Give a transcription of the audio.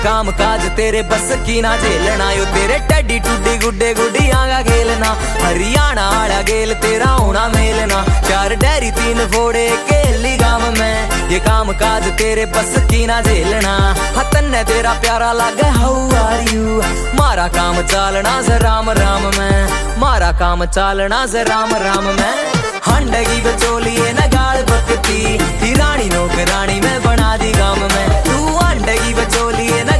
काम काज तेरे बस की ना झेलना, यो तेरे टड्डी टुड्डी गुड्डे गुड्डी आगा खेलना। हरियाणा आड़ा गेल तेरा होना मेलना, 4 डेरी 3 फोड़े केली गांव में। ये काम काज तेरे बस की ना झेलना, हतन ने तेरा प्यारा लागे हाउ आर यू। मारा काम चालना से राम राम में, मारा काम चालना से राम राम में।